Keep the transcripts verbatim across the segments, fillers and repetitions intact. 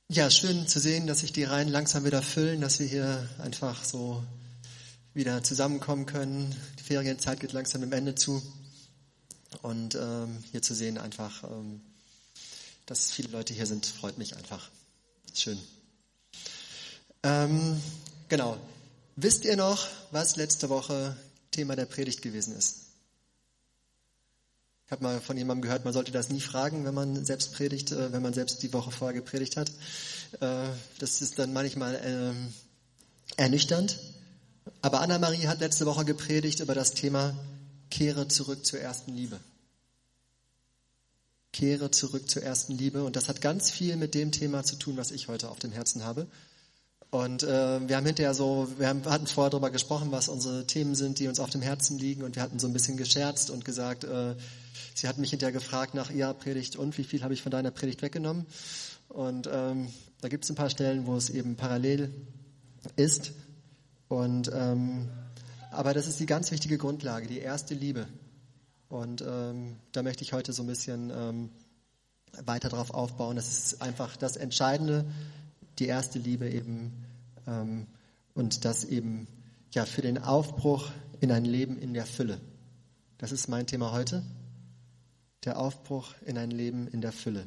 Ja, schön zu sehen, dass sich die Reihen langsam wieder füllen, dass wir hier einfach so wieder zusammenkommen können. Die Ferienzeit geht langsam dem Ende zu. Und ähm, hier zu sehen einfach, ähm, dass viele Leute hier sind, freut mich einfach. Schön. Ähm, genau. Wisst ihr noch, was letzte Woche Thema der Predigt gewesen ist? Ich habe mal von jemandem gehört, man sollte das nie fragen, wenn man selbst predigt, äh, wenn man selbst die Woche vorher gepredigt hat. Äh, das ist dann manchmal ähm, ernüchternd. Aber Anna-Marie hat letzte Woche gepredigt über das Thema Kehre zurück zur ersten Liebe. Kehre zurück zur ersten Liebe. Und das hat ganz viel mit dem Thema zu tun, was ich heute auf dem Herzen habe. Und äh, wir haben hinterher so, wir haben, hatten vorher darüber gesprochen, was unsere Themen sind, die uns auf dem Herzen liegen. Und wir hatten so ein bisschen gescherzt und gesagt, äh, sie hat mich hinterher gefragt nach ihrer Predigt, und wie viel habe ich von deiner Predigt weggenommen? Und ähm, da gibt es ein paar Stellen, wo es eben parallel ist. Und ähm, aber das ist die ganz wichtige Grundlage, die erste Liebe. Und ähm, da möchte ich heute so ein bisschen ähm, weiter drauf aufbauen. Das ist einfach das Entscheidende, die erste Liebe eben ähm, und das eben ja für den Aufbruch in ein Leben in der Fülle. Das ist mein Thema heute. Der Aufbruch in ein Leben in der Fülle.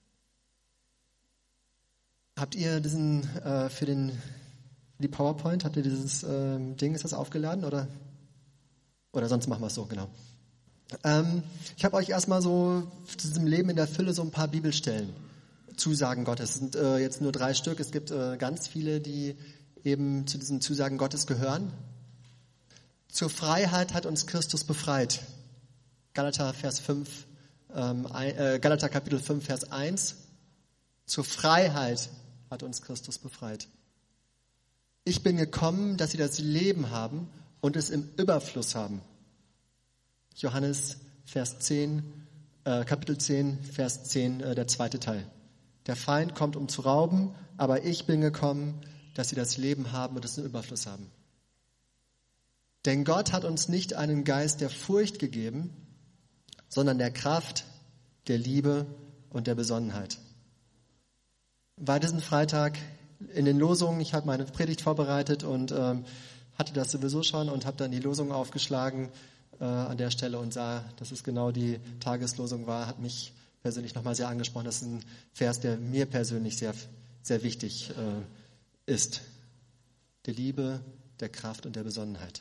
Habt ihr diesen äh, für den für die PowerPoint, habt ihr dieses äh, Ding, ist das aufgeladen oder oder sonst machen wir es so, genau. Ähm, ich habe euch erstmal so zu diesem Leben in der Fülle so ein paar Bibelstellen, Zusagen Gottes. Es sind äh, jetzt nur drei Stück. Es gibt äh, ganz viele, die eben zu diesen Zusagen Gottes gehören. Zur Freiheit hat uns Christus befreit. Galater Vers fünf, ähm, äh, Galater Kapitel fünf, Vers eins. Zur Freiheit hat uns Christus befreit. Ich bin gekommen, dass sie das Leben haben und es im Überfluss haben. Johannes Vers zehn, äh, Kapitel zehn, Vers zehn, äh, der zweite Teil. Der Feind kommt, um zu rauben, aber ich bin gekommen, dass sie das Leben haben und es im Überfluss haben. Denn Gott hat uns nicht einen Geist der Furcht gegeben, sondern der Kraft, der Liebe und der Besonnenheit. War diesen Freitag in den Losungen, ich habe meine Predigt vorbereitet und ähm, hatte das sowieso schon und habe dann die Losung aufgeschlagen äh, an der Stelle und sah, dass es genau die Tageslosung war, hat mich persönlich nochmal sehr angesprochen. Das ist ein Vers, der mir persönlich sehr, sehr wichtig äh, ist. Der Liebe, der Kraft und der Besonnenheit.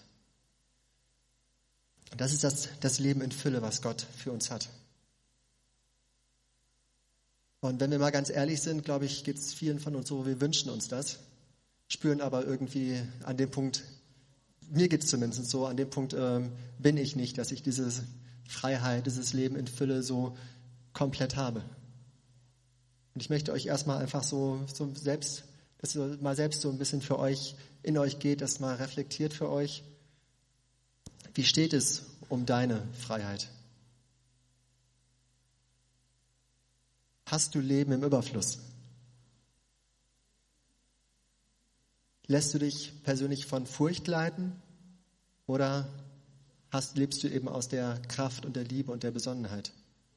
Und das ist das, das Leben in Fülle, was Gott für uns hat. Und wenn wir mal ganz ehrlich sind, glaube ich, geht es vielen von uns so, wir wünschen uns das, spüren aber irgendwie an dem Punkt, mir geht es zumindest so, an dem Punkt ähm, bin ich nicht, dass ich diese Freiheit, dieses Leben in Fülle so komplett habe. Und ich möchte euch erstmal einfach so, so selbst, dass ihr mal selbst so ein bisschen für euch, in euch geht, das mal reflektiert für euch. Wie steht es um deine Freiheit? Hast du Leben im Überfluss? Lässt du dich persönlich von Furcht leiten oder hast, lebst du eben aus der Kraft und der Liebe und der Besonnenheit?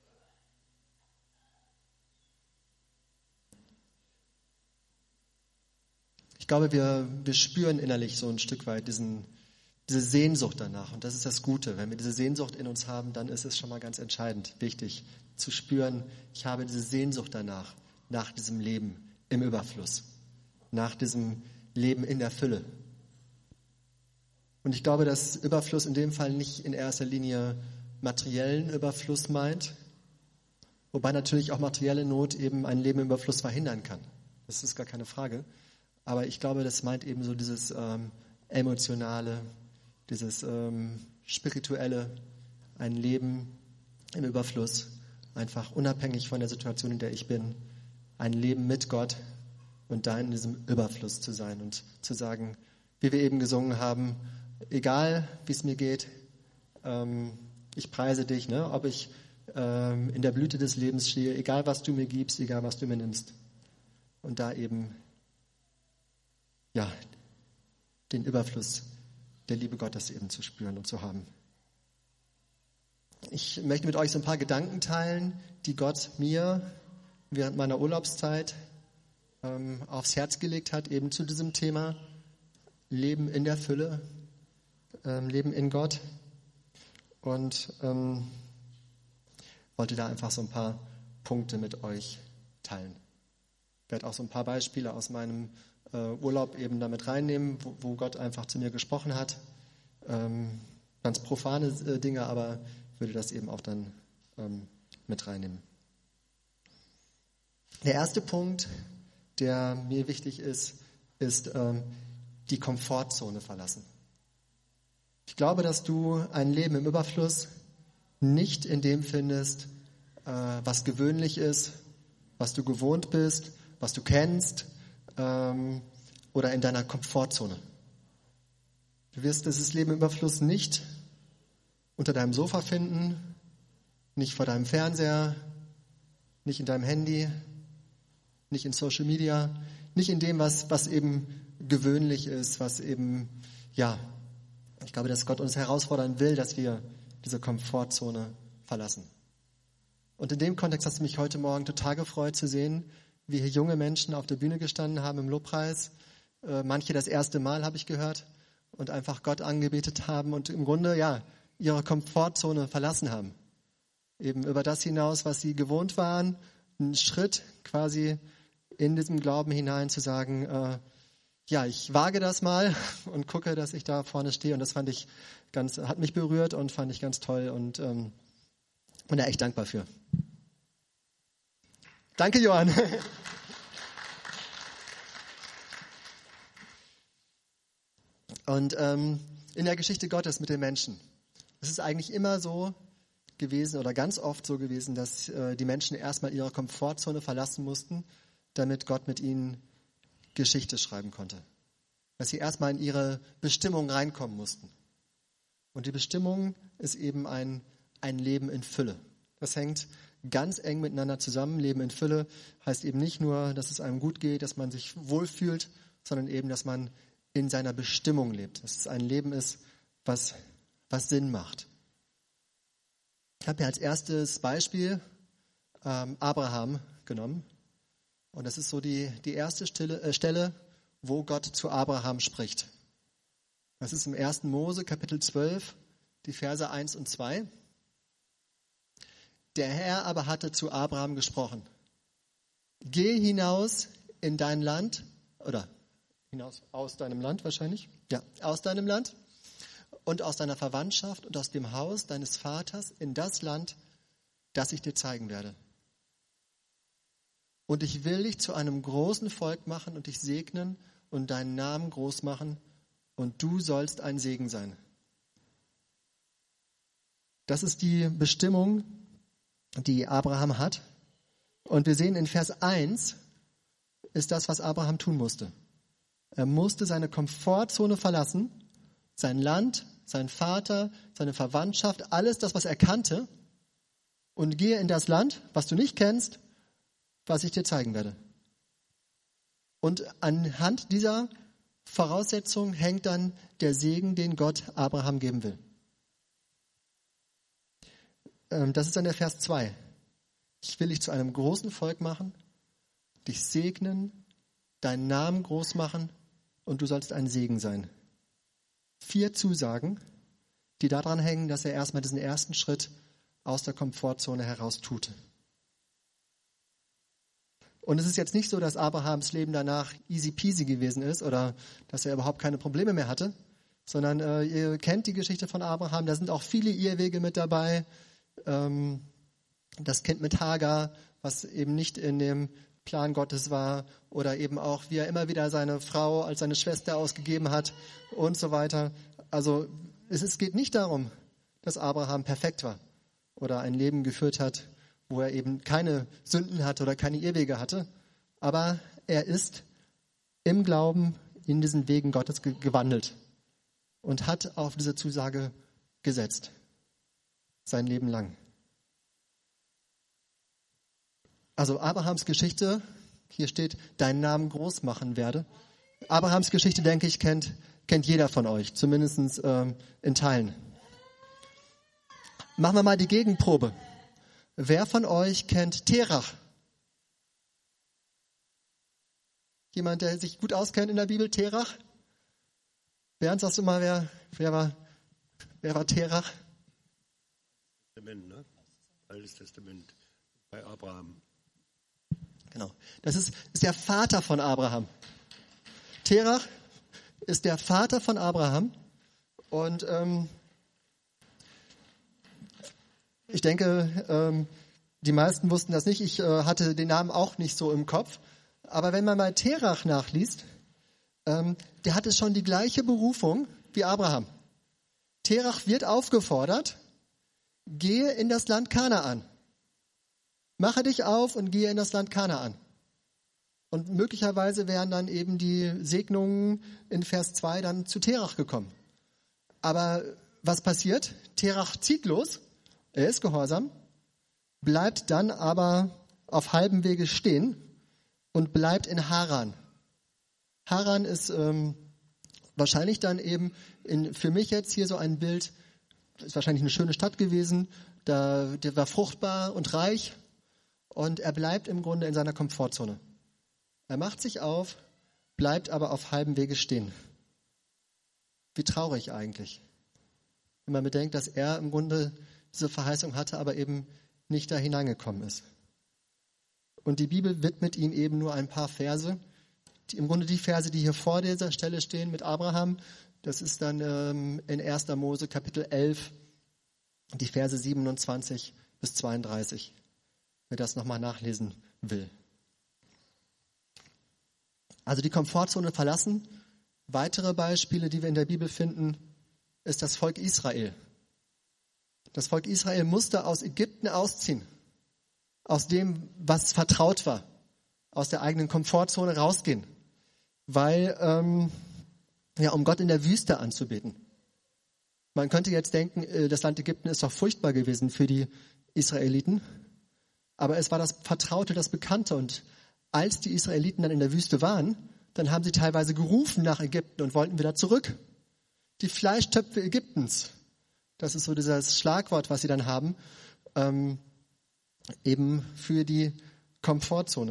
Ich glaube, wir, wir spüren innerlich so ein Stück weit diesen, diese Sehnsucht danach. Und das ist das Gute. Wenn wir diese Sehnsucht in uns haben, dann ist es schon mal ganz entscheidend, wichtig, zu spüren, ich habe diese Sehnsucht danach, nach diesem Leben im Überfluss, nach diesem Leben in der Fülle. Und ich glaube, dass Überfluss in dem Fall nicht in erster Linie materiellen Überfluss meint, wobei natürlich auch materielle Not eben ein Leben im Überfluss verhindern kann. Das ist gar keine Frage. Aber ich glaube, das meint eben so dieses ähm, emotionale, dieses ähm, spirituelle, ein Leben im Überfluss, einfach unabhängig von der Situation, in der ich bin, ein Leben mit Gott und da in diesem Überfluss zu sein und zu sagen, wie wir eben gesungen haben, egal wie es mir geht, ähm, ich preise dich, ne? Ob ich ähm, in der Blüte des Lebens stehe, egal was du mir gibst, egal was du mir nimmst. Und da eben ja, den Überfluss der Liebe Gottes eben zu spüren und zu haben. Ich möchte mit euch so ein paar Gedanken teilen, die Gott mir während meiner Urlaubszeit äh, ähm, aufs Herz gelegt hat, eben zu diesem Thema Leben in der Fülle, ähm, Leben in Gott. Und ähm, wollte da einfach so ein paar Punkte mit euch teilen. Ich werde auch so ein paar Beispiele aus meinem äh, Urlaub eben damit reinnehmen, wo, wo Gott einfach zu mir gesprochen hat. Ähm, ganz profane äh, Dinge, aber würde das eben auch dann ähm, mit reinnehmen. Der erste Punkt, der mir wichtig ist, ist ähm, die Komfortzone verlassen. Ich glaube, dass du ein Leben im Überfluss nicht in dem findest, äh, was gewöhnlich ist, was du gewohnt bist, was du kennst, ähm, oder in deiner Komfortzone. Du wirst dieses Leben im Überfluss nicht unter deinem Sofa finden, nicht vor deinem Fernseher, nicht in deinem Handy, nicht in Social Media, nicht in dem, was, was eben gewöhnlich ist, was eben, ja, ich glaube, dass Gott uns herausfordern will, dass wir diese Komfortzone verlassen. Und in dem Kontext hat es mich heute Morgen total gefreut zu sehen, wie hier junge Menschen auf der Bühne gestanden haben im Lobpreis. Äh, manche das erste Mal, habe ich gehört, und einfach Gott angebetet haben und im Grunde, ja, ihre Komfortzone verlassen haben. Eben über das hinaus, was sie gewohnt waren, einen Schritt quasi in diesem Glauben hinein zu sagen, äh, ja, ich wage das mal und gucke, dass ich da vorne stehe. Und das fand ich ganz, hat mich berührt und fand ich ganz toll und ähm, bin da echt dankbar für. Danke, Johann. Und ähm, in der Geschichte Gottes mit den Menschen. Es ist eigentlich immer so gewesen oder ganz oft so gewesen, dass äh, die Menschen erstmal ihre Komfortzone verlassen mussten, damit Gott mit ihnen Geschichte schreiben konnte. Dass sie erstmal in ihre Bestimmung reinkommen mussten. Und die Bestimmung ist eben ein, ein Leben in Fülle. Das hängt ganz eng miteinander zusammen. Leben in Fülle heißt eben nicht nur, dass es einem gut geht, dass man sich wohlfühlt, sondern eben, dass man in seiner Bestimmung lebt. Dass es ein Leben ist, was, was Sinn macht. Ich habe hier als erstes Beispiel ähm, Abraham genommen. Und das ist so die, die erste Stelle, äh, Stelle, wo Gott zu Abraham spricht. Das ist im ersten Mose, Kapitel zwölf, die Verse eins und zwei. Der Herr aber hatte zu Abraham gesprochen. Geh hinaus in dein Land, oder hinaus aus deinem Land wahrscheinlich, ja, aus deinem Land und aus deiner Verwandtschaft und aus dem Haus deines Vaters in das Land, das ich dir zeigen werde. Und ich will dich zu einem großen Volk machen und dich segnen und deinen Namen groß machen und du sollst ein Segen sein. Das ist die Bestimmung, die Abraham hat. Und wir sehen in Vers eins ist das, was Abraham tun musste. Er musste seine Komfortzone verlassen, sein Land, sein Vater, seine Verwandtschaft, alles das, was er kannte, und gehe in das Land, was du nicht kennst, was ich dir zeigen werde. Und anhand dieser Voraussetzung hängt dann der Segen, den Gott Abraham geben will. Das ist dann der Vers zwei. Ich will dich zu einem großen Volk machen, dich segnen, deinen Namen groß machen und du sollst ein Segen sein. Vier Zusagen, die daran hängen, dass er erstmal diesen ersten Schritt aus der Komfortzone heraus tut. Und es ist jetzt nicht so, dass Abrahams Leben danach easy peasy gewesen ist oder dass er überhaupt keine Probleme mehr hatte, sondern äh, ihr kennt die Geschichte von Abraham, da sind auch viele Irrwege mit dabei. Ähm, das Kind mit Hagar, was eben nicht in dem Plan Gottes war, oder eben auch, wie er immer wieder seine Frau als seine Schwester ausgegeben hat und so weiter. Also es, es geht nicht darum, dass Abraham perfekt war oder ein Leben geführt hat, wo er eben keine Sünden hatte oder keine Irrwege hatte. Aber er ist im Glauben in diesen Wegen Gottes ge- gewandelt und hat auf diese Zusage gesetzt, sein Leben lang. Also Abrahams Geschichte, hier steht, deinen Namen groß machen werde. Abrahams Geschichte, denke ich, kennt, kennt jeder von euch, zumindest ähm, in Teilen. Machen wir mal die Gegenprobe. Wer von euch kennt Terach? Jemand, der sich gut auskennt in der Bibel, Terach? Bernd, sagst du mal, wer, wer, war, wer war Terach? Testament, ne? Altes Testament bei Abraham. Genau. Das ist, ist der Vater von Abraham. Terach ist der Vater von Abraham. Und ähm, ich denke, ähm, die meisten wussten das nicht. Ich äh, hatte den Namen auch nicht so im Kopf. Aber wenn man mal Terach nachliest, ähm, der hatte schon die gleiche Berufung wie Abraham. Terach wird aufgefordert, gehe in das Land Kanaan. Mache dich auf und gehe in das Land Kanaan. Und möglicherweise wären dann eben die Segnungen in Vers zwei dann zu Terach gekommen. Aber was passiert? Terach zieht los, er ist gehorsam, bleibt dann aber auf halbem Wege stehen und bleibt in Haran. Haran ist ähm, wahrscheinlich dann eben in, für mich jetzt hier so ein Bild, ist wahrscheinlich eine schöne Stadt gewesen, da, der war fruchtbar und reich und er bleibt im Grunde in seiner Komfortzone. Er macht sich auf, bleibt aber auf halbem Wege stehen. Wie traurig eigentlich, wenn man bedenkt, dass er im Grunde diese Verheißung hatte, aber eben nicht da hineingekommen ist. Und die Bibel widmet ihm eben nur ein paar Verse. Die, im Grunde die Verse, die hier vor dieser Stelle stehen mit Abraham, das ist dann ähm, in erster Mose Kapitel elf, die Verse siebenundzwanzig bis zweiunddreißig, wer das nochmal nachlesen will. Also die Komfortzone verlassen. Weitere Beispiele, die wir in der Bibel finden, ist das Volk Israel. Das Volk Israel musste aus Ägypten ausziehen, aus dem, was vertraut war, aus der eigenen Komfortzone rausgehen, weil, ähm, ja, um Gott in der Wüste anzubeten. Man könnte jetzt denken, das Land Ägypten ist doch furchtbar gewesen für die Israeliten, aber es war das Vertraute, das Bekannte. Und als die Israeliten dann in der Wüste waren, dann haben sie teilweise gerufen nach Ägypten und wollten wieder zurück. Die Fleischtöpfe Ägyptens, das ist so dieses Schlagwort, was sie dann haben, ähm, eben für die Komfortzone.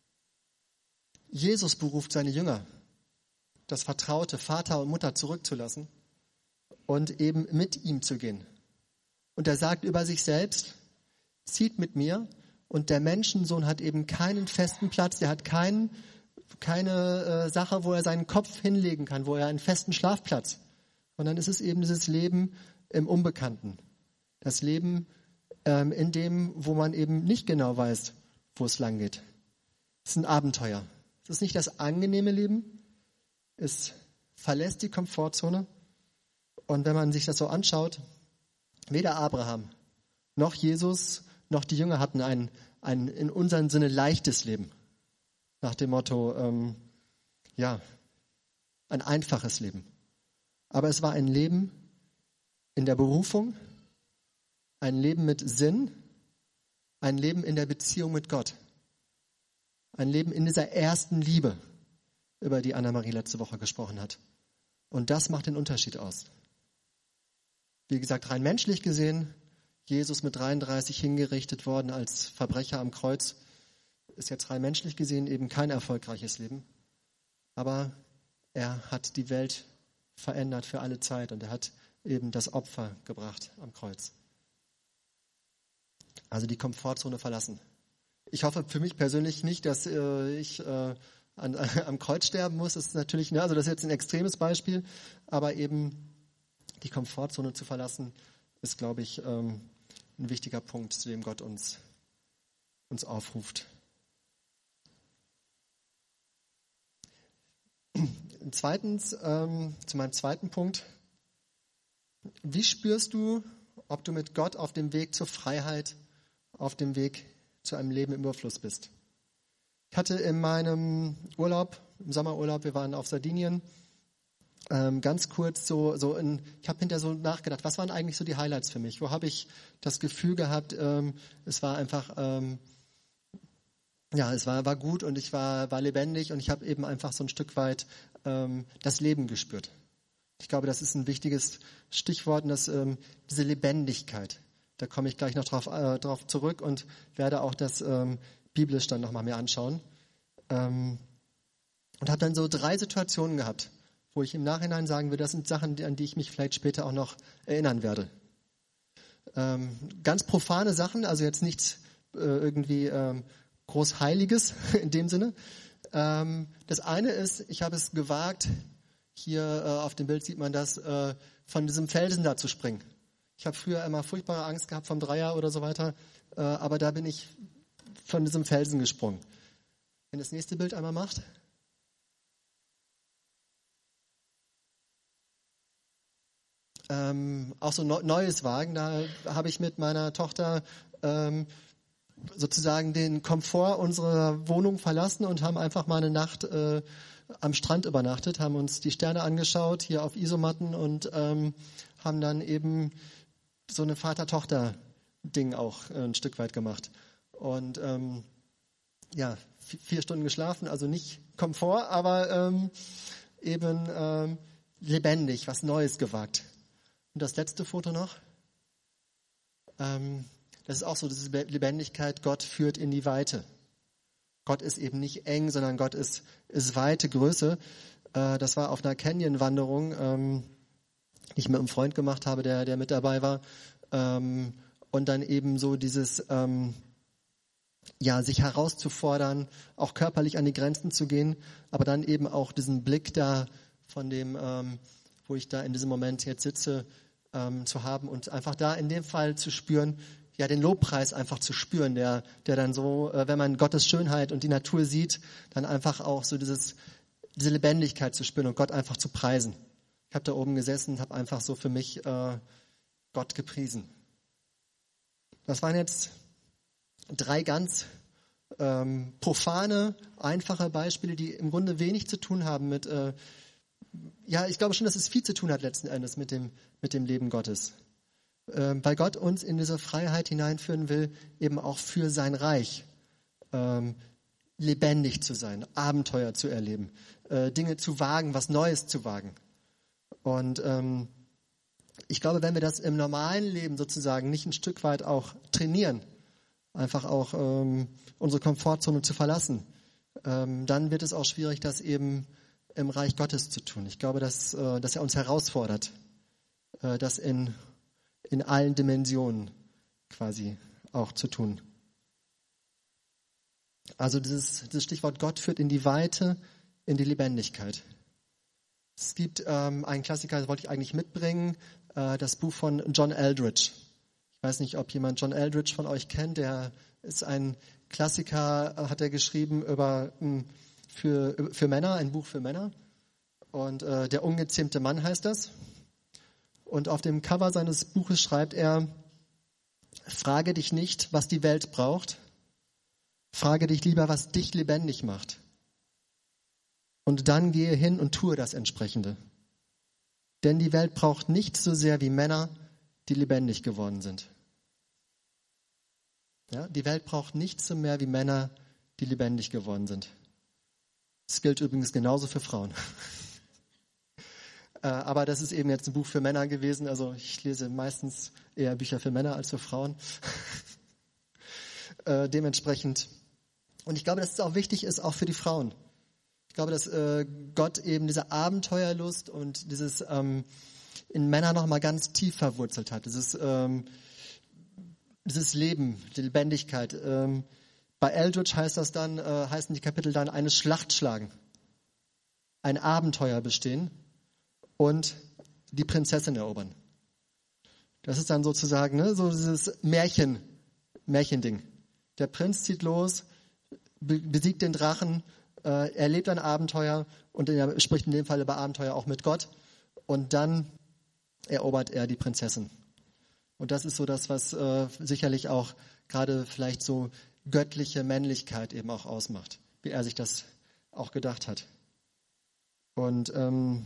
Jesus beruft seine Jünger, das Vertraute, Vater und Mutter zurückzulassen und eben mit ihm zu gehen. Und er sagt über sich selbst, zieht mit mir. Und der Menschensohn hat eben keinen festen Platz, der hat keinen, keine äh, Sache, wo er seinen Kopf hinlegen kann, wo er einen festen Schlafplatz. Und dann ist es eben dieses Leben im Unbekannten. Das Leben ähm, in dem, wo man eben nicht genau weiß, wo es lang geht. Es ist ein Abenteuer. Es ist nicht das angenehme Leben. Es verlässt die Komfortzone. Und wenn man sich das so anschaut, weder Abraham noch Jesus noch die Jünger hatten ein, ein in unserem Sinne leichtes Leben. Nach dem Motto, ähm, ja, ein einfaches Leben. Aber es war ein Leben in der Berufung, ein Leben mit Sinn, ein Leben in der Beziehung mit Gott. Ein Leben in dieser ersten Liebe, über die Anna-Marie letzte Woche gesprochen hat. Und das macht den Unterschied aus. Wie gesagt, rein menschlich gesehen, Jesus mit dreiunddreißig hingerichtet worden als Verbrecher am Kreuz, ist jetzt rein menschlich gesehen eben kein erfolgreiches Leben. Aber er hat die Welt verändert für alle Zeit und er hat eben das Opfer gebracht am Kreuz. Also die Komfortzone verlassen. Ich hoffe für mich persönlich nicht, dass äh, ich äh, an, äh, am Kreuz sterben muss. Das ist natürlich, ne, also das ist jetzt ein extremes Beispiel, aber eben die Komfortzone zu verlassen, ist, glaube ich, ähm, ein wichtiger Punkt, zu dem Gott uns, uns aufruft. Zweitens, ähm, zu meinem zweiten Punkt. Wie spürst du, ob du mit Gott auf dem Weg zur Freiheit, auf dem Weg zu einem Leben im Überfluss bist? Ich hatte in meinem Urlaub, im Sommerurlaub, wir waren auf Sardinien, ähm, ganz kurz so, so in, ich habe hinterher so nachgedacht, was waren eigentlich so die Highlights für mich? Wo habe ich das Gefühl gehabt, ähm, es war einfach, ähm, ja, es war, war gut und ich war, war lebendig und ich habe eben einfach so ein Stück weit ähm, das Leben gespürt. Ich glaube, das ist ein wichtiges Stichwort, und das, ähm, diese Lebendigkeit. Da komme ich gleich noch drauf, äh, drauf zurück und werde auch das ähm, biblisch dann nochmal mehr anschauen. Ähm, Und habe dann so drei Situationen gehabt, wo ich im Nachhinein sagen würde, das sind Sachen, an die ich mich vielleicht später auch noch erinnern werde. Ähm, ganz profane Sachen, also jetzt nichts äh, irgendwie ähm, groß Heiliges in dem Sinne. Ähm, das eine ist, ich habe es gewagt, hier äh, auf dem Bild sieht man das, äh, von diesem Felsen da zu springen. Ich habe früher immer furchtbare Angst gehabt vom Dreier oder so weiter, äh, aber da bin ich von diesem Felsen gesprungen. Wenn das nächste Bild einmal macht. Ähm, auch so ne- neues Wagen, da habe ich mit meiner Tochter ähm, sozusagen den Komfort unserer Wohnung verlassen und haben einfach mal eine Nacht äh, am Strand übernachtet, haben uns die Sterne angeschaut, hier auf Isomatten und ähm, haben dann eben so eine Vater-Tochter-Ding auch äh, ein Stück weit gemacht. Und ähm, ja, v- vier Stunden geschlafen, also nicht Komfort, aber ähm, eben ähm, lebendig, was Neues gewagt. Und das letzte Foto noch. Ähm, das ist auch so diese Lebendigkeit, Gott führt in die Weite. Gott ist eben nicht eng, sondern Gott ist, ist Weite, Größe. Äh, das war auf einer Canyon-Wanderung, ähm, die ich mit einem Freund gemacht habe, der, der mit dabei war. Ähm, und dann eben so dieses, ähm, ja, sich herauszufordern, auch körperlich an die Grenzen zu gehen, aber dann eben auch diesen Blick da von dem, ähm, wo ich da in diesem Moment jetzt sitze, ähm, zu haben und einfach da in dem Fall zu spüren, ja, den Lobpreis einfach zu spüren, der, der dann so, äh, wenn man Gottes Schönheit und die Natur sieht, dann einfach auch so dieses, diese Lebendigkeit zu spüren und Gott einfach zu preisen. Ich habe da oben gesessen und habe einfach so für mich äh, Gott gepriesen. Das waren jetzt drei ganz ähm, profane, einfache Beispiele, die im Grunde wenig zu tun haben mit, äh, ja, ich glaube schon, dass es viel zu tun hat letzten Endes mit dem, mit dem Leben Gottes. Ähm, weil Gott uns in diese Freiheit hineinführen will, eben auch für sein Reich ähm, lebendig zu sein, Abenteuer zu erleben, äh, Dinge zu wagen, was Neues zu wagen. Und ähm, ich glaube, wenn wir das im normalen Leben sozusagen nicht ein Stück weit auch trainieren, einfach auch ähm, unsere Komfortzone zu verlassen, ähm, dann wird es auch schwierig, das eben im Reich Gottes zu tun. Ich glaube, dass, äh, dass er uns herausfordert, äh, das in, in allen Dimensionen quasi auch zu tun. Also dieses, dieses Stichwort Gott führt in die Weite, in die Lebendigkeit. Es gibt ähm, einen Klassiker, das wollte ich eigentlich mitbringen, äh, das Buch von John Eldridge. Ich weiß nicht, ob jemand John Eldridge von euch kennt. Der ist ein Klassiker, äh, hat er geschrieben über mh, für, für Männer, ein Buch für Männer. Und äh, Der ungezähmte Mann heißt das. Und auf dem Cover seines Buches schreibt er, frage dich nicht, was die Welt braucht. Frage dich lieber, was dich lebendig macht. Und dann gehe hin und tue das Entsprechende. Denn die Welt braucht nichts so sehr wie Männer, die lebendig geworden sind. Ja, die Welt braucht nichts so mehr wie Männer, die lebendig geworden sind. Das gilt übrigens genauso für Frauen. äh, aber das ist eben jetzt ein Buch für Männer gewesen. Also ich lese meistens eher Bücher für Männer als für Frauen. äh, dementsprechend. Und ich glaube, dass es auch wichtig ist, auch für die Frauen. Ich glaube, dass äh, Gott eben diese Abenteuerlust und dieses ähm, in Männern nochmal ganz tief verwurzelt hat. Dieses, ähm, dieses Leben, die Lebendigkeit. Ähm, bei Eldridge heißt das dann, äh, heißen die Kapitel dann eine Schlacht schlagen, ein Abenteuer bestehen und die Prinzessin erobern. Das ist dann sozusagen ne, so dieses Märchen, Märchending. Der Prinz zieht los, be- besiegt den Drachen, äh, erlebt ein Abenteuer und er spricht in dem Fall über Abenteuer auch mit Gott und dann erobert er die Prinzessin. Und das ist so das, was äh, sicherlich auch gerade vielleicht so göttliche Männlichkeit eben auch ausmacht, wie er sich das auch gedacht hat. Und ähm,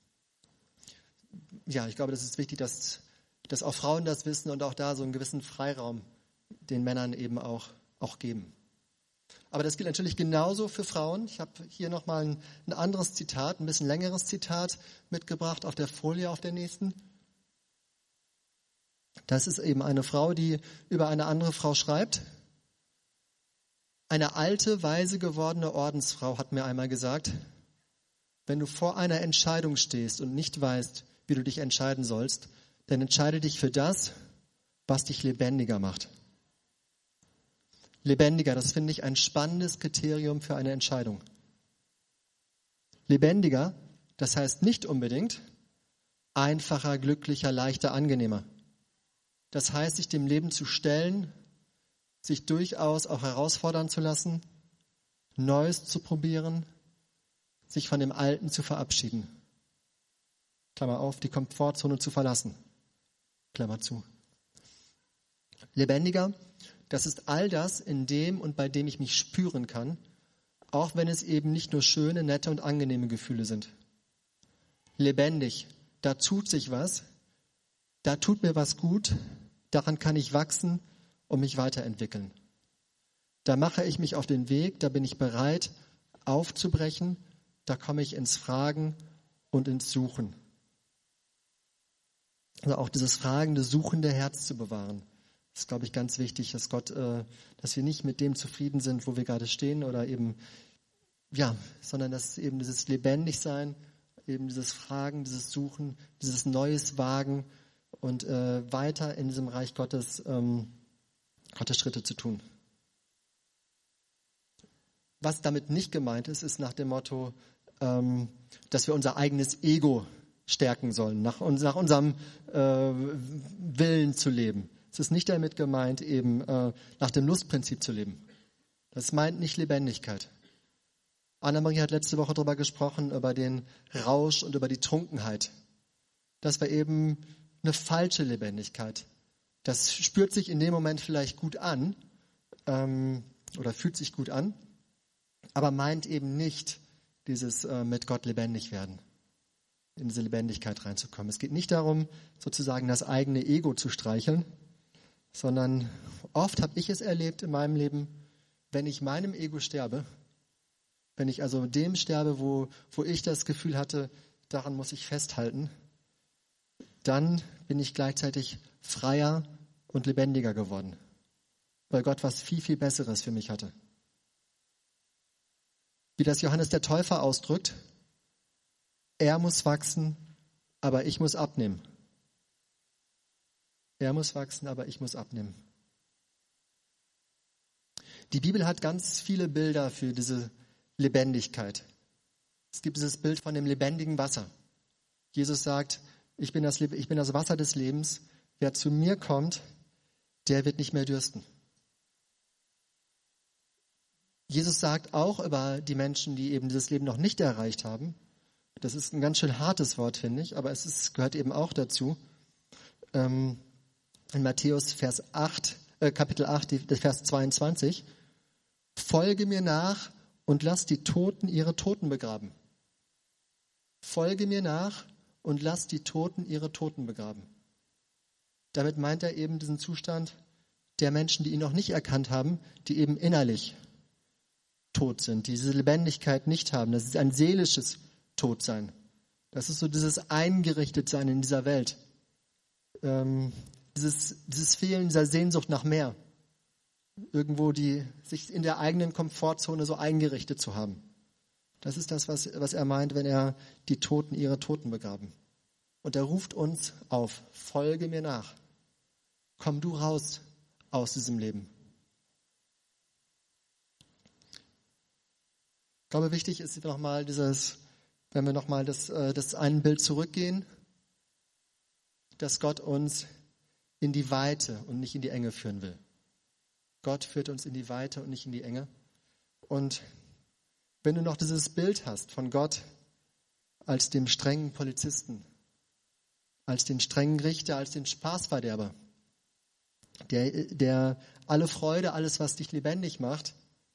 ja, ich glaube, das ist wichtig, dass, dass auch Frauen das wissen und auch da so einen gewissen Freiraum den Männern eben auch, auch geben. Aber das gilt natürlich genauso für Frauen. Ich habe hier nochmal ein, ein anderes Zitat, ein bisschen längeres Zitat mitgebracht auf der Folie, auf der nächsten. Das ist eben eine Frau, die über eine andere Frau schreibt. Eine alte, weise gewordene Ordensfrau hat mir einmal gesagt, Wenn du vor einer Entscheidung stehst und nicht weißt, wie du dich entscheiden sollst, dann entscheide dich für das, was dich lebendiger macht. Lebendiger, das finde ich ein spannendes Kriterium für eine Entscheidung. Lebendiger, das heißt nicht unbedingt einfacher, glücklicher, leichter, angenehmer. Das heißt, sich dem Leben zu stellen, sich durchaus auch herausfordern zu lassen, Neues zu probieren, sich von dem Alten zu verabschieden. Klammer auf, die Komfortzone zu verlassen. Klammer zu. Lebendiger, das ist all das, in dem und bei dem ich mich spüren kann, auch wenn es eben nicht nur schöne, nette und angenehme Gefühle sind. Lebendig, da tut sich was, da tut mir was gut, daran kann ich wachsen und mich weiterentwickeln. Da mache ich mich auf den Weg, da bin ich bereit, aufzubrechen, da komme ich ins Fragen und ins Suchen. Also auch dieses fragende, suchende Herz zu bewahren. Das ist, glaube ich, ganz wichtig, dass Gott, äh, dass wir nicht mit dem zufrieden sind, wo wir gerade stehen oder eben, ja, sondern dass eben dieses Lebendigsein, eben dieses Fragen, dieses Suchen, dieses Neues Wagen und äh, weiter in diesem Reich Gottes, ähm, Gottes Schritte zu tun. Was damit nicht gemeint ist, ist nach dem Motto, ähm, dass wir unser eigenes Ego stärken sollen, nach, nach unserem äh, Willen zu leben. Es ist nicht damit gemeint, eben äh, nach dem Lustprinzip zu leben. Das meint nicht Lebendigkeit. Anna-Marie hat letzte Woche darüber gesprochen, über den Rausch und über die Trunkenheit. Das war eben eine falsche Lebendigkeit. Das spürt sich in dem Moment vielleicht gut an ähm, oder fühlt sich gut an, aber meint eben nicht dieses äh, mit Gott lebendig werden, in diese Lebendigkeit reinzukommen. Es geht nicht darum, sozusagen das eigene Ego zu streicheln, sondern oft habe ich es erlebt in meinem Leben, wenn ich meinem Ego sterbe, wenn ich also dem sterbe, wo, wo ich das Gefühl hatte, daran muss ich festhalten, dann bin ich gleichzeitig freier und lebendiger geworden, weil Gott was viel, viel Besseres für mich hatte. Wie das Johannes der Täufer ausdrückt, er muss wachsen, aber ich muss abnehmen. Er muss wachsen, aber ich muss abnehmen. Die Bibel hat ganz viele Bilder für diese Lebendigkeit. Es gibt dieses Bild von dem lebendigen Wasser. Jesus sagt, ich bin das, ich bin das Wasser des Lebens. Wer zu mir kommt, der wird nicht mehr dürsten. Jesus sagt auch über die Menschen, die eben dieses Leben noch nicht erreicht haben, das ist ein ganz schön hartes Wort, finde ich, aber es ist, gehört eben auch dazu, ähm, in Matthäus Vers acht, äh, Kapitel acht, die, Vers zweiundzwanzig, folge mir nach und lass die Toten ihre Toten begraben. Folge mir nach und lass die Toten ihre Toten begraben. Damit meint er eben diesen Zustand der Menschen, die ihn noch nicht erkannt haben, die eben innerlich tot sind, die diese Lebendigkeit nicht haben. Das ist ein seelisches Todsein. Das ist so dieses Eingerichtetsein in dieser Welt. Ähm, dieses, dieses Fehlen dieser Sehnsucht nach mehr. Irgendwo die, sich in der eigenen Komfortzone so eingerichtet zu haben. Das ist das, was, was er meint, wenn er die Toten ihre Toten begraben. Und er ruft uns auf, folge mir nach. Komm du raus aus diesem Leben. Ich glaube, wichtig ist nochmal dieses, wenn wir nochmal das, das ein Bild zurückgehen, dass Gott uns in die Weite und nicht in die Enge führen will. Gott führt uns in die Weite und nicht in die Enge. Und wenn du noch dieses Bild hast von Gott als dem strengen Polizisten, als den strengen Richter, als den Spaßverderber, der, der alle Freude, alles, was dich lebendig macht,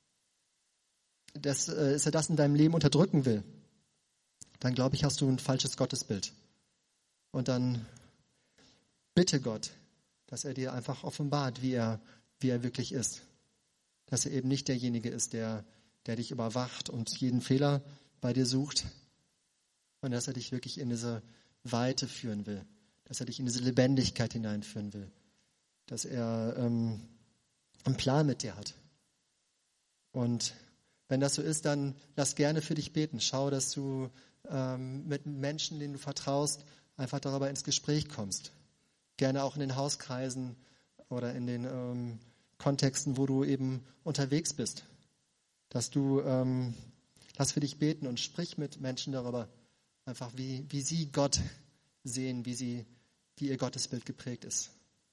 dass, äh, dass er das in deinem Leben unterdrücken will, dann glaube ich, hast du ein falsches Gottesbild. Und dann bitte Gott, dass er dir einfach offenbart, wie er, wie er wirklich ist. Dass er eben nicht derjenige ist, der, der dich überwacht und jeden Fehler bei dir sucht, sondern dass er dich wirklich in diese Weite führen will, dass er dich in diese Lebendigkeit hineinführen will, dass er ähm, einen Plan mit dir hat. Und Wenn das so ist, dann lass gerne für dich beten. Schau, dass du ähm, mit Menschen, denen du vertraust, einfach darüber ins Gespräch kommst. Gerne auch in den Hauskreisen oder in den ähm, Kontexten, wo du eben unterwegs bist. Dass du, ähm, lass für dich beten und sprich mit Menschen darüber, einfach wie, wie sie Gott sehen, wie, sie, wie ihr Gottesbild geprägt ist.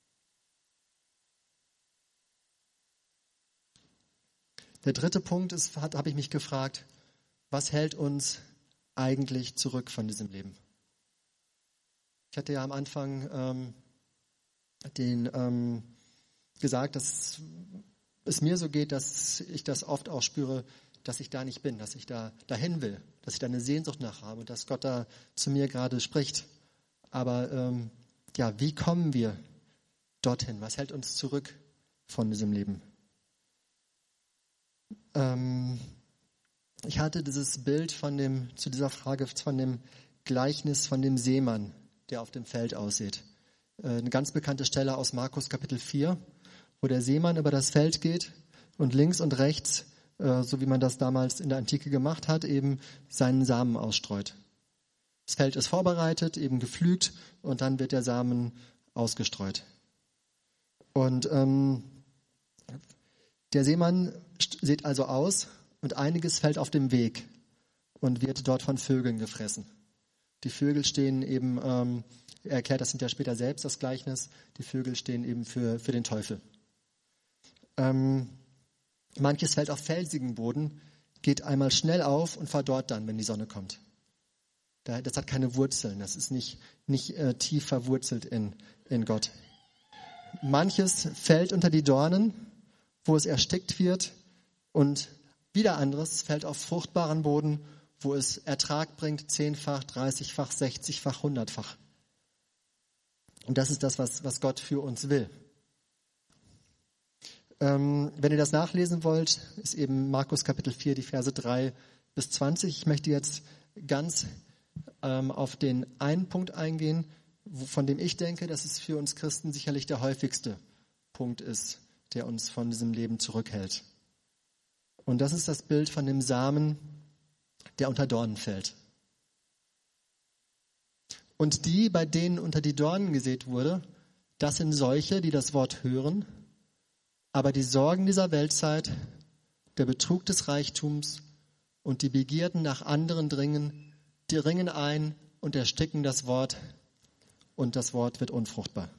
Der dritte Punkt ist, habe ich mich gefragt, was hält uns eigentlich zurück von diesem Leben? Ich hatte ja am Anfang ähm, den, ähm, gesagt, dass es mir so geht, dass ich das oft auch spüre, dass ich da nicht bin, dass ich da dahin will, dass ich da eine Sehnsucht nach habe und dass Gott da zu mir gerade spricht. Aber ähm, ja, wie kommen wir dorthin? Was hält uns zurück von diesem Leben? Ähm, ich hatte dieses Bild von dem, zu dieser Frage von dem Gleichnis von dem Seemann, der auf dem Feld aussät. Äh, eine ganz bekannte Stelle aus Markus Kapitel vier, wo der Seemann über das Feld geht und links und rechts, äh, so wie man das damals in der Antike gemacht hat, eben seinen Samen ausstreut. Das Feld ist vorbereitet, eben gepflügt und dann wird der Samen ausgestreut. Und ähm, der Seemann sieht also aus und einiges fällt auf dem Weg und wird dort von Vögeln gefressen. Die Vögel stehen eben, ähm, er erklärt das hinterher später selbst, das Gleichnis, die Vögel stehen eben für, für den Teufel. Ähm, manches fällt auf felsigen Boden, geht einmal schnell auf und verdorrt dann, wenn die Sonne kommt. Das hat keine Wurzeln, das ist nicht, nicht äh, tief verwurzelt in, in Gott. Manches fällt unter die Dornen, wo es erstickt wird, und wieder anderes fällt auf fruchtbaren Boden, wo es Ertrag bringt, zehnfach, dreißigfach, sechzigfach, hundertfach. Und das ist das, was, was Gott für uns will. Ähm, wenn ihr das nachlesen wollt, ist eben Markus Kapitel vier, die Verse drei bis zwanzig. Ich möchte jetzt ganz ähm, auf den einen Punkt eingehen, wo, von dem ich denke, dass es für uns Christen sicherlich der häufigste Punkt ist, der uns von diesem Leben zurückhält. Und das ist das Bild von dem Samen, der unter Dornen fällt. Und die, bei denen unter die Dornen gesät wurde, das sind solche, die das Wort hören, aber die Sorgen dieser Weltzeit, der Betrug des Reichtums und die Begierden nach anderen dringen, die ringen ein und ersticken das Wort, und das Wort wird unfruchtbar.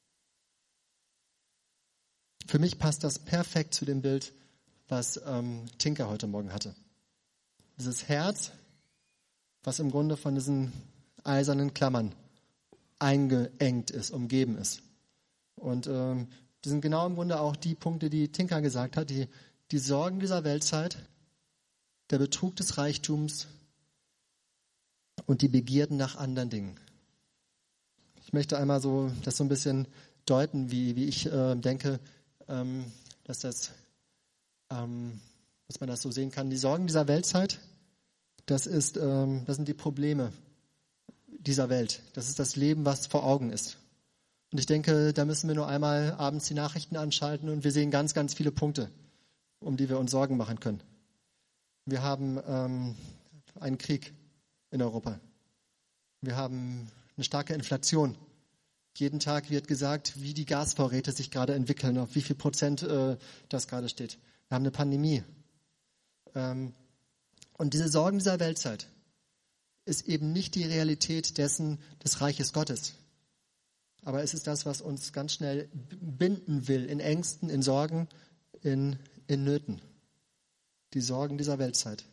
Für mich passt das perfekt zu dem Bild, was ähm, Tinker heute Morgen hatte. Dieses Herz, was im Grunde von diesen eisernen Klammern eingeengt ist, umgeben ist. Und ähm, das sind genau im Grunde auch die Punkte, die Tinker gesagt hat, die, die Sorgen dieser Weltzeit, der Betrug des Reichtums und die Begierden nach anderen Dingen. Ich möchte einmal so das so ein bisschen deuten, wie, wie ich äh, denke, ähm, dass, das, ähm, dass man das so sehen kann. Die Sorgen dieser Weltzeit, das, ist, ähm, das sind die Probleme dieser Welt. Das ist das Leben, was vor Augen ist. Und ich denke, da müssen wir nur einmal abends die Nachrichten anschalten und wir sehen ganz, ganz viele Punkte, um die wir uns Sorgen machen können. Wir haben ähm, einen Krieg in Europa. Wir haben eine starke Inflation. Jeden Tag wird gesagt, wie die Gasvorräte sich gerade entwickeln, auf wie viel Prozent äh, das gerade steht. Wir haben eine Pandemie. Ähm, und diese Sorgen dieser Weltzeit ist eben nicht die Realität dessen des Reiches Gottes. Aber es ist das, was uns ganz schnell binden will, in Ängsten, in Sorgen, in, in Nöten. Die Sorgen dieser Weltzeit.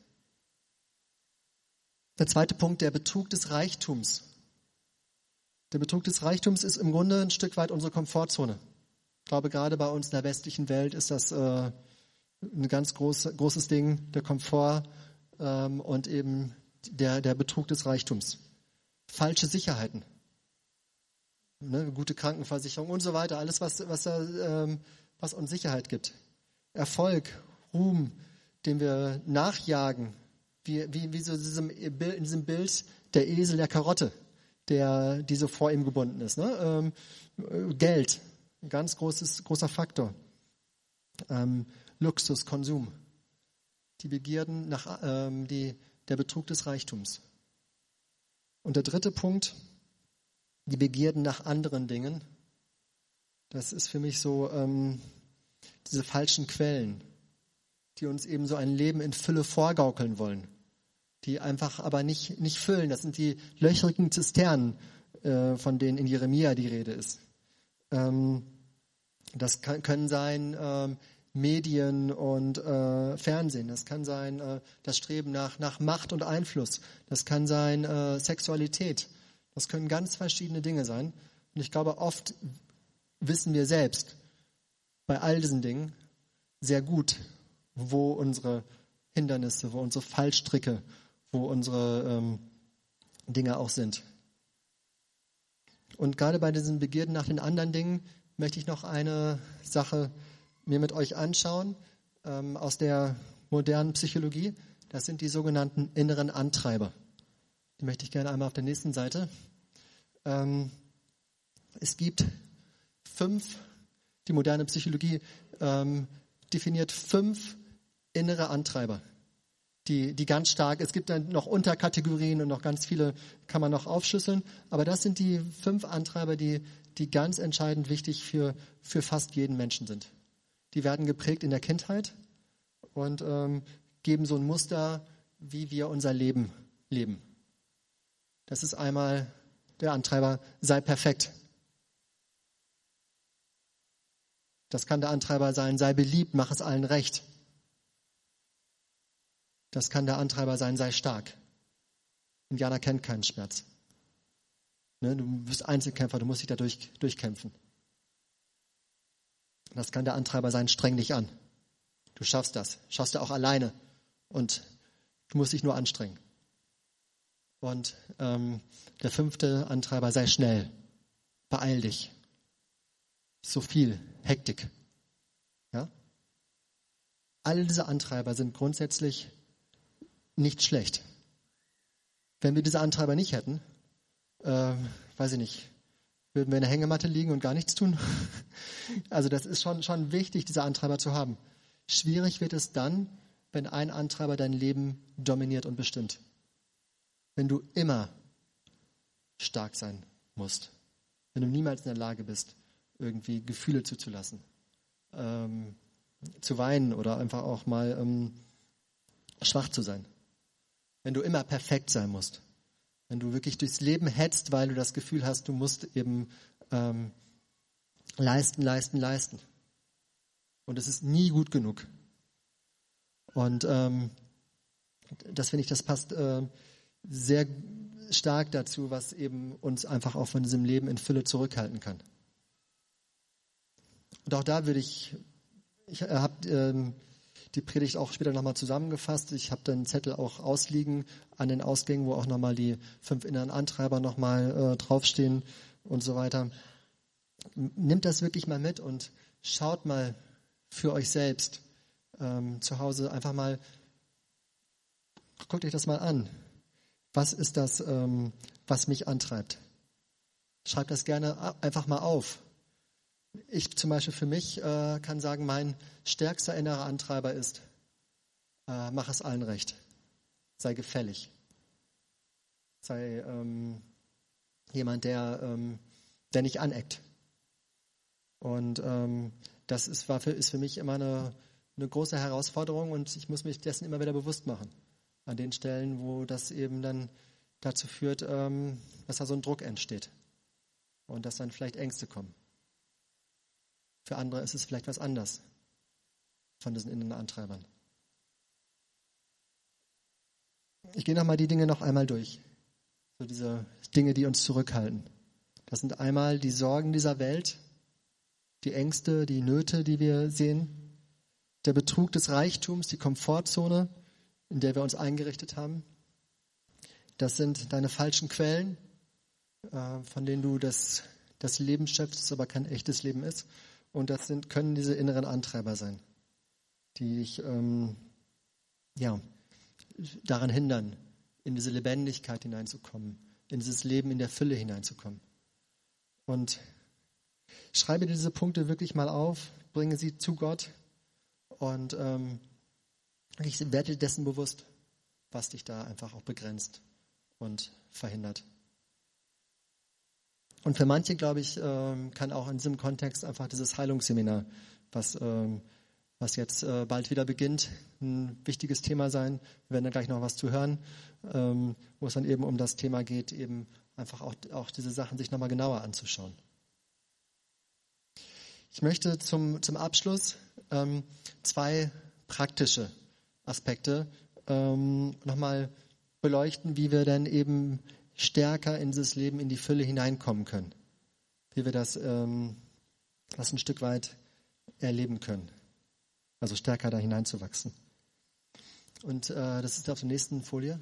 Der zweite Punkt, der Betrug des Reichtums. Der Betrug des Reichtums ist im Grunde ein Stück weit unsere Komfortzone. Ich glaube, gerade bei uns in der westlichen Welt ist das äh, ein ganz groß, großes Ding, der Komfort ähm, und eben der, der Betrug des Reichtums. Falsche Sicherheiten. Ne, gute Krankenversicherung und so weiter, alles, was, was, ähm, was uns Sicherheit gibt. Erfolg, Ruhm, dem wir nachjagen, wie, wie, wie so diesem, in diesem Bild der Esel der Karotte, der, die so vor ihm gebunden ist. Ne? Ähm, Geld, ein ganz großes, großer Faktor. Ähm, Luxus, Konsum. die Begierden nach ähm, die, der Betrug des Reichtums. Und der dritte Punkt, die Begierden nach anderen Dingen. Das ist für mich so ähm, diese falschen Quellen, die uns eben so ein Leben in Fülle vorgaukeln wollen, die einfach aber nicht, nicht füllen. Das sind die löchrigen Zisternen, äh, von denen in Jeremia die Rede ist. Ähm, das kann, können sein ähm, Medien und äh, Fernsehen. Das kann sein äh, das Streben nach, nach Macht und Einfluss. Das kann sein äh, Sexualität. Das können ganz verschiedene Dinge sein. Und ich glaube, oft wissen wir selbst bei all diesen Dingen sehr gut, wo unsere Hindernisse, wo unsere Fallstricke, wo unsere ähm, Dinge auch sind. Und gerade bei diesen Begierden nach den anderen Dingen möchte ich noch eine Sache mir mit euch anschauen ähm, aus der modernen Psychologie. Das sind die sogenannten inneren Antreiber. Die möchte ich gerne einmal auf der nächsten Seite. Ähm, es gibt fünf, die moderne Psychologie ähm, definiert fünf innere Antreiber, die, die ganz stark, es gibt dann noch Unterkategorien und noch ganz viele kann man noch aufschlüsseln, aber das sind die fünf Antreiber, die, die ganz entscheidend wichtig für, für fast jeden Menschen sind. Die werden geprägt in der Kindheit und ähm, geben so ein Muster, wie wir unser Leben leben. Das ist einmal der Antreiber, sei perfekt. Das kann der Antreiber sein, sei beliebt, mach es allen recht. Das kann der Antreiber sein, sei stark. Indianer kennt keinen Schmerz. Ne, du bist Einzelkämpfer, du musst dich da durch, durchkämpfen. Das kann der Antreiber sein, streng dich an. Du schaffst das, schaffst du auch alleine und du musst dich nur anstrengen. Und ähm, der fünfte Antreiber, sei schnell, beeil dich. So viel Hektik. Ja? All diese Antreiber sind grundsätzlich nicht schlecht. Wenn wir diese Antreiber nicht hätten, äh, weiß ich nicht, würden wir in der Hängematte liegen und gar nichts tun? Also das ist schon, schon wichtig, diese Antreiber zu haben. Schwierig wird es dann, wenn ein Antreiber dein Leben dominiert und bestimmt. Wenn du immer stark sein musst. Wenn du niemals in der Lage bist, irgendwie Gefühle zuzulassen, ähm, zu weinen oder einfach auch mal ähm, schwach zu sein. Wenn du immer perfekt sein musst. Wenn du wirklich durchs Leben hetzt, weil du das Gefühl hast, du musst eben ähm, leisten, leisten, leisten. Und es ist nie gut genug. Und ähm, das finde ich, das passt äh, sehr stark dazu, was eben uns einfach auch von diesem Leben in Fülle zurückhalten kann. Und auch da würde ich, ich habe ähm, die Predigt auch später nochmal zusammengefasst. Ich habe den Zettel auch ausliegen an den Ausgängen, wo auch nochmal die fünf inneren Antreiber nochmal äh, draufstehen und so weiter. Nehmt das wirklich mal mit und schaut mal für euch selbst ähm, zu Hause einfach mal, guckt euch das mal an. Was ist das, ähm, was mich antreibt? Schreibt das gerne einfach mal auf. Ich zum Beispiel für mich äh, kann sagen, mein stärkster innerer Antreiber ist, äh, mach es allen recht. Sei gefällig. Sei ähm, jemand, der, ähm, der nicht aneckt. Und ähm, das ist, war für, ist für mich immer eine, eine große Herausforderung und ich muss mich dessen immer wieder bewusst machen. An den Stellen, wo das eben dann dazu führt, ähm, dass da so ein Druck entsteht. Und dass dann vielleicht Ängste kommen. Für andere ist es vielleicht was anderes von diesen inneren Antreibern. Ich gehe nochmal die Dinge noch einmal durch. So diese Dinge, die uns zurückhalten. Das sind einmal die Sorgen dieser Welt, die Ängste, die Nöte, die wir sehen, der Betrug des Reichtums, die Komfortzone, in der wir uns eingerichtet haben. Das sind deine falschen Quellen, von denen du das, das Leben schöpfst, das aber kein echtes Leben ist. Und das sind, können diese inneren Antreiber sein, die dich ähm, ja, daran hindern, in diese Lebendigkeit hineinzukommen, in dieses Leben in der Fülle hineinzukommen. Und schreibe diese Punkte wirklich mal auf, bringe sie zu Gott und ähm, Ich werde dir dessen bewusst, was dich da einfach auch begrenzt und verhindert. Und für manche, glaube ich, kann auch in diesem Kontext einfach dieses Heilungsseminar, was, was jetzt bald wieder beginnt, ein wichtiges Thema sein. Wir werden da gleich noch was zu hören, wo es dann eben um das Thema geht, eben einfach auch, auch diese Sachen sich nochmal genauer anzuschauen. Ich möchte zum, zum Abschluss ähm, zwei praktische Aspekte ähm, nochmal beleuchten, wie wir dann eben stärker in dieses Leben, in die Fülle hineinkommen können. Wie wir das, ähm, das ein Stück weit erleben können. Also stärker da hineinzuwachsen. Und äh, das ist auf der nächsten Folie.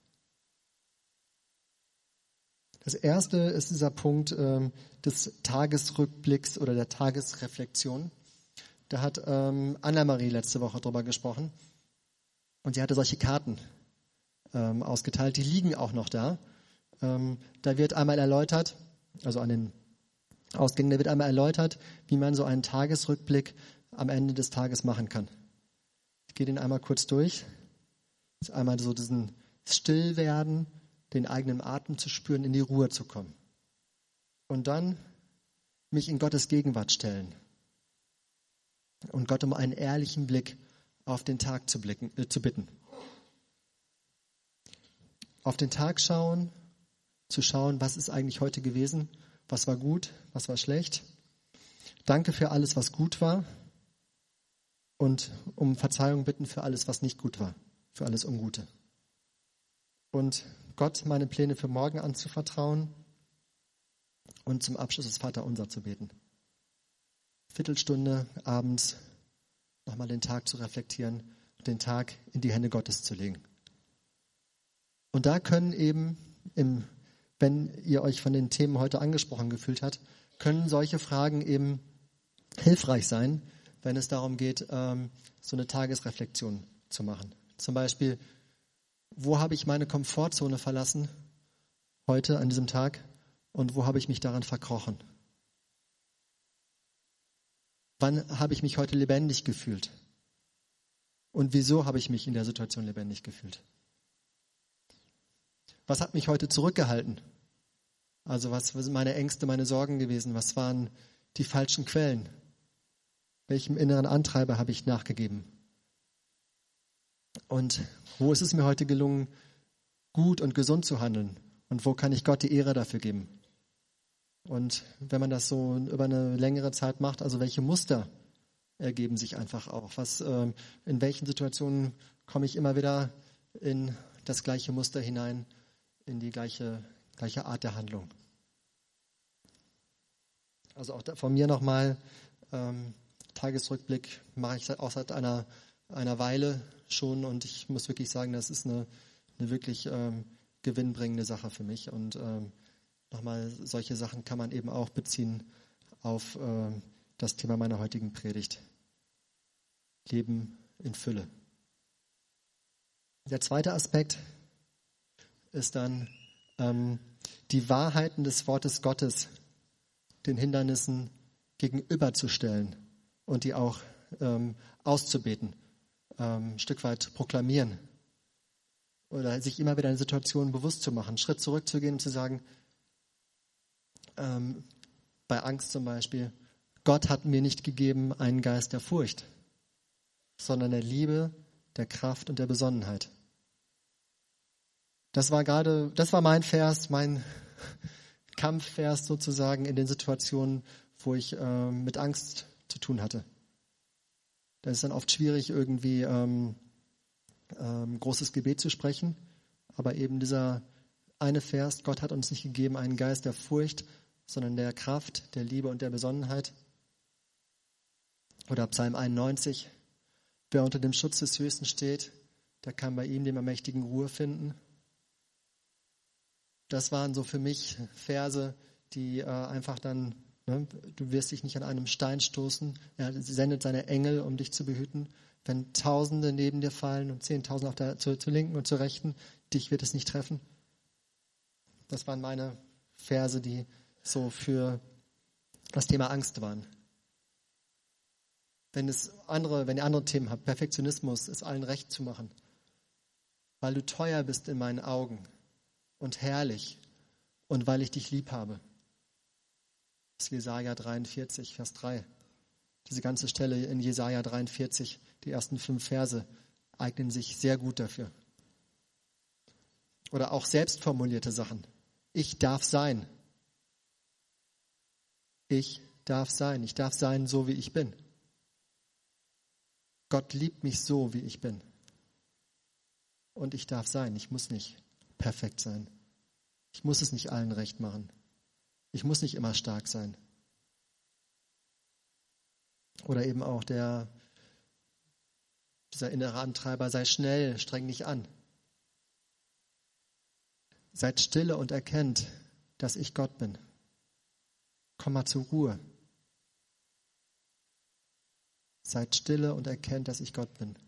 Das erste ist dieser Punkt ähm, des Tagesrückblicks oder der Tagesreflexion. Da hat ähm, Anna-Marie letzte Woche drüber gesprochen. Und sie hatte solche Karten ähm, ausgeteilt. Die liegen auch noch da. Ähm, da wird einmal erläutert, also an den Ausgängen, da wird einmal erläutert, wie man so einen Tagesrückblick am Ende des Tages machen kann. Ich gehe den einmal kurz durch. Das ist einmal so diesen Stillwerden, den eigenen Atem zu spüren, in die Ruhe zu kommen. Und dann mich in Gottes Gegenwart stellen. Und Gott um einen ehrlichen Blick auf den Tag zu, blicken, äh, zu bitten. Auf den Tag schauen, zu schauen, was ist eigentlich heute gewesen, was war gut, was war schlecht. Danke für alles, was gut war und um Verzeihung bitten für alles, was nicht gut war, für alles Ungute. Und Gott meine Pläne für morgen anzuvertrauen und zum Abschluss das Vaterunser zu beten. Viertelstunde abends nochmal den Tag zu reflektieren und den Tag in die Hände Gottes zu legen. Und da können eben im wenn ihr euch von den Themen heute angesprochen gefühlt habt, können solche Fragen eben hilfreich sein, wenn es darum geht, ähm, so eine Tagesreflexion zu machen. Zum Beispiel, wo habe ich meine Komfortzone verlassen heute an diesem Tag und wo habe ich mich daran verkrochen? Wann habe ich mich heute lebendig gefühlt? Und wieso habe ich mich in der Situation lebendig gefühlt? Was hat mich heute zurückgehalten? Also was, was sind meine Ängste, meine Sorgen gewesen? Was waren die falschen Quellen? Welchem inneren Antreiber habe ich nachgegeben? Und wo ist es mir heute gelungen, gut und gesund zu handeln? Und wo kann ich Gott die Ehre dafür geben? Und wenn man das so über eine längere Zeit macht, also welche Muster ergeben sich einfach auch? Was, äh, in welchen Situationen komme ich immer wieder in das gleiche Muster hinein? In die gleiche, gleiche Art der Handlung. Also auch da von mir nochmal, ähm, Tagesrückblick mache ich auch seit einer, einer Weile schon und ich muss wirklich sagen, das ist eine, eine wirklich ähm, gewinnbringende Sache für mich und ähm, nochmal solche Sachen kann man eben auch beziehen auf ähm, das Thema meiner heutigen Predigt. Leben in Fülle. Der zweite Aspekt ist dann ähm, die Wahrheiten des Wortes Gottes den Hindernissen gegenüberzustellen und die auch ähm, auszubeten, ähm, ein Stück weit proklamieren oder sich immer wieder in Situationen bewusst zu machen, einen Schritt zurückzugehen und zu sagen, ähm, bei Angst zum Beispiel, Gott hat mir nicht gegeben einen Geist der Furcht, sondern der Liebe, der Kraft und der Besonnenheit. Das war gerade, das war mein Vers, mein Kampfvers sozusagen in den Situationen, wo ich äh, mit Angst zu tun hatte. Da ist dann oft schwierig, irgendwie ähm, ähm, großes Gebet zu sprechen, aber eben dieser eine Vers, Gott hat uns nicht gegeben einen Geist der Furcht, sondern der Kraft, der Liebe und der Besonnenheit. Oder Psalm einundneunzig, wer unter dem Schutz des Höchsten steht, der kann bei ihm, dem Allmächtigen, Ruhe finden. Das waren so für mich Verse, die äh, einfach dann, ne, du wirst dich nicht an einem Stein stoßen. Er sendet seine Engel, um dich zu behüten. Wenn Tausende neben dir fallen und Zehntausende auf der, zur, zur Linken und zur Rechten, dich wird es nicht treffen. Das waren meine Verse, die so für das Thema Angst waren. wenn es andere, wenn ihr andere Themen habt, Perfektionismus, es allen recht zu machen. Weil du teuer bist in meinen Augen und herrlich und weil ich dich lieb habe. Das ist Jesaja dreiundvierzig, Vers drei. Diese ganze Stelle in Jesaja dreiundvierzig, die ersten fünf Verse, eignen sich sehr gut dafür. Oder auch selbst formulierte Sachen. Ich darf sein. Ich darf sein. Ich darf sein, so wie ich bin. Gott liebt mich so, wie ich bin. Und ich darf sein. Ich muss nicht perfekt sein. Ich muss es nicht allen recht machen. Ich muss nicht immer stark sein. Oder eben auch der, dieser innere Antreiber, sei schnell, streng dich an. Seid stille und erkennt, dass ich Gott bin. Komm mal zur Ruhe. Seid stille und erkennt, dass ich Gott bin.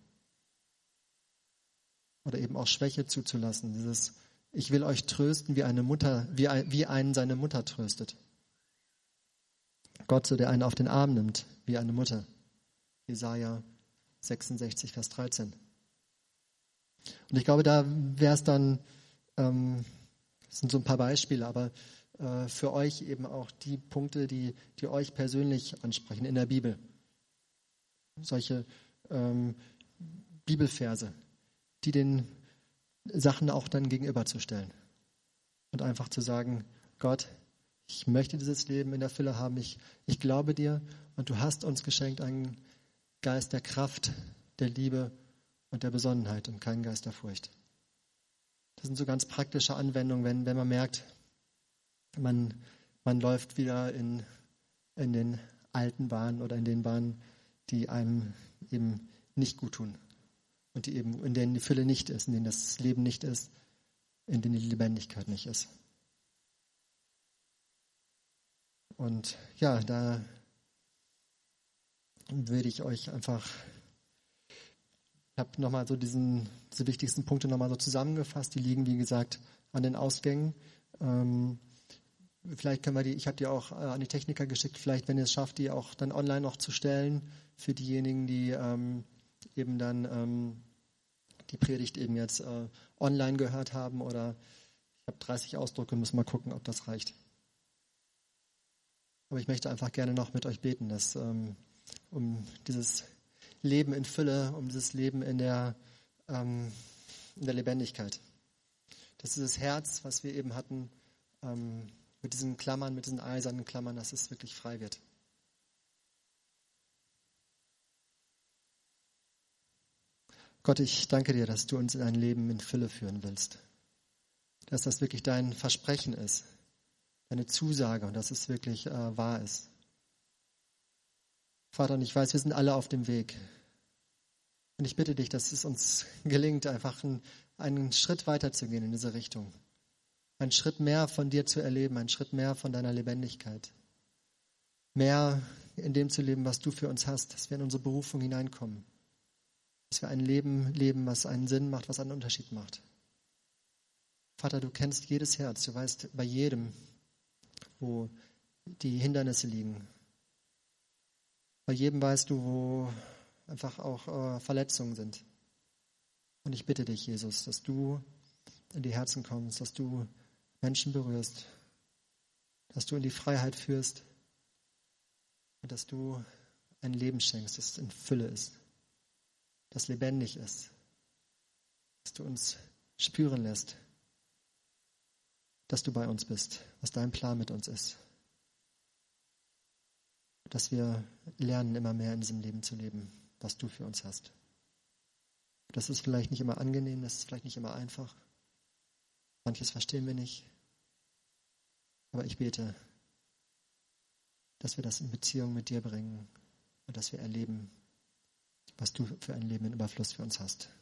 Oder eben auch Schwäche zuzulassen. Dieses, ich will euch trösten, wie eine Mutter, wie, ein, wie einen seine Mutter tröstet. Gott, so der einen auf den Arm nimmt, wie eine Mutter. Jesaja sechsundsechzig, Vers dreizehn. Und ich glaube, da wäre es dann, ähm, das sind so ein paar Beispiele, aber äh, für euch eben auch die Punkte, die, die euch persönlich ansprechen in der Bibel. Solche ähm, Bibelverse, die den Sachen auch dann gegenüberzustellen. Und einfach zu sagen, Gott, ich möchte dieses Leben in der Fülle haben. Ich, ich glaube dir und du hast uns geschenkt einen Geist der Kraft, der Liebe und der Besonnenheit und keinen Geist der Furcht. Das sind so ganz praktische Anwendungen, wenn, wenn man merkt, man, man läuft wieder in, in den alten Bahnen oder in den Bahnen, die einem eben nicht gut tun und die eben, in denen die Fülle nicht ist, in denen das Leben nicht ist, in denen die Lebendigkeit nicht ist. Und ja, da würde ich euch einfach, ich habe nochmal so diesen, diese wichtigsten Punkte nochmal so zusammengefasst, die liegen, wie gesagt, an den Ausgängen. Ähm, vielleicht können wir die, ich habe die auch äh, an die Techniker geschickt, vielleicht, wenn ihr es schafft, die auch dann online noch zu stellen, für diejenigen, die ähm, eben dann ähm, die Predigt eben jetzt äh, online gehört haben, oder ich habe dreißig Ausdrücke, müssen wir mal gucken, ob das reicht. Aber ich möchte einfach gerne noch mit euch beten, dass ähm, um dieses Leben in Fülle, um dieses Leben in der, ähm, in der Lebendigkeit. Dass dieses Herz, was wir eben hatten, ähm, mit diesen Klammern, mit diesen eisernen Klammern, dass es wirklich frei wird. Gott, ich danke dir, dass du uns in ein Leben in Fülle führen willst. Dass das wirklich dein Versprechen ist, deine Zusage und dass es wirklich äh, wahr ist. Vater, und ich weiß, wir sind alle auf dem Weg. Und ich bitte dich, dass es uns gelingt, einfach einen, einen Schritt weiter zu gehen in diese Richtung. Einen Schritt mehr von dir zu erleben, einen Schritt mehr von deiner Lebendigkeit. Mehr in dem zu leben, was du für uns hast, dass wir in unsere Berufung hineinkommen. Dass wir ein Leben leben, was einen Sinn macht, was einen Unterschied macht. Vater, du kennst jedes Herz, du weißt bei jedem, wo die Hindernisse liegen. Bei jedem weißt du, wo einfach auch äh, Verletzungen sind. Und ich bitte dich, Jesus, dass du in die Herzen kommst, dass du Menschen berührst, dass du in die Freiheit führst und dass du ein Leben schenkst, das in Fülle ist, das lebendig ist, dass du uns spüren lässt, dass du bei uns bist, was dein Plan mit uns ist. Dass wir lernen, immer mehr in diesem Leben zu leben, was du für uns hast. Das ist vielleicht nicht immer angenehm, das ist vielleicht nicht immer einfach. Manches verstehen wir nicht. Aber ich bete, dass wir das in Beziehung mit dir bringen und dass wir erleben, was du für ein Leben in Überfluss für uns hast.